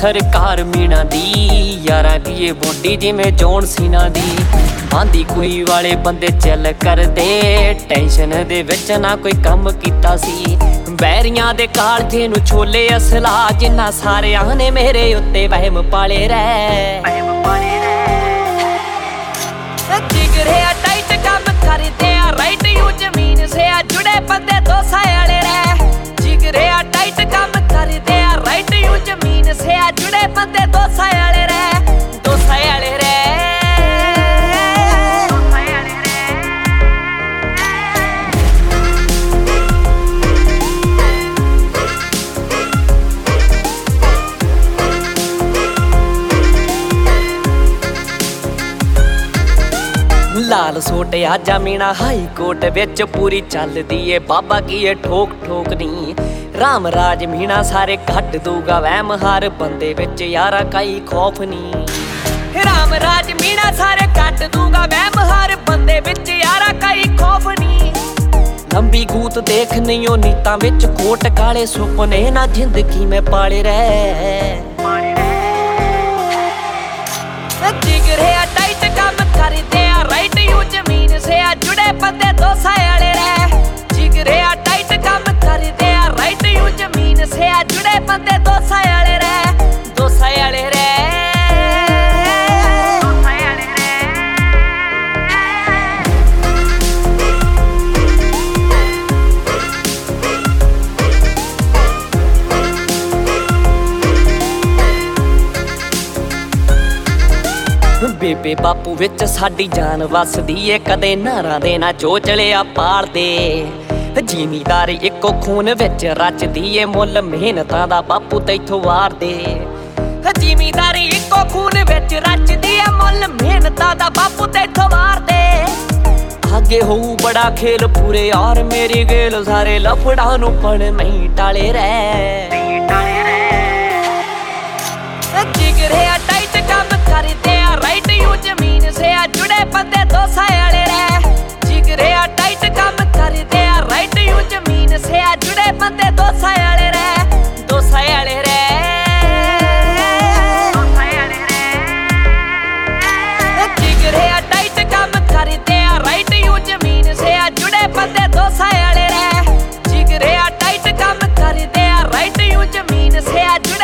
सरकार मीना दी यारा दी ये बॉडी जिमें जॉन सीना दी बांदी कोई वाले बंदे चल कर दे टेंशन दे विच ना कोई कम कीता सी बैरियां दे कालजे नू छोले असला जिन्ना सारियां ने मेरे उत्ते वहम पाले रह जिगरे टाइट कम करदे राइट यू जमीन से जुड़े बंदे दो साले रह जिगरे टाइट कम करदे राइट यू जमीन से जुड़े बंदे दो साले रह दो साले रह लाल सोट आजा मीना हाई कोर्ट विच पूरी चलदी ए बाबा की ए ठोक ठोक नी राम राज मीना सारे कट दूगा वहम हर बंदे विच यारा कई खौफ नी राम राज मीना सारे कट दूगा वहम हर बंदे विच यारा कई खौफ नी लंबी गूत देख नहीं ओ नीतां विच कोट काले सुपने ना जिंदगी में पाले रह जिगरे टाइट कम करदे राइट यू जमीन से जुड़े बंदे दो साले रह जिगरे टाइट कम करदे राइट यू जमीन से जुड़े बंदे दो साले रह दो साले रह बेबे बापू विच साडी जान वसदी ए कदे नारां दे ना चोचलिया पाल दे जिमीदारी इको खून विच रचदी ए मुल मेहनतां दा बापू तैथों वार दे जिमीदारी इको खून विच रचदी ए मुल मेहनतां दा बापू तैथों वार दे आगे होऊ बड़ा खेल पूरे यार मेरी गेल सारे लफड़ा नू पण नहीं टाले रह जिगरे टाइट कम करदे राइट यू जमीन से जुड़े बंदे दो साले रह जिगरे टाइट कम करदे राइट यू जमीन से जुड़े बंदे दो साले रह दो साले रह जिगरे टाइट कम करदे राइट यू जमीन से जुड़े बंदे दो साले रह जिगरे टाइट कम करदे राइट यू जमीन से जुड़े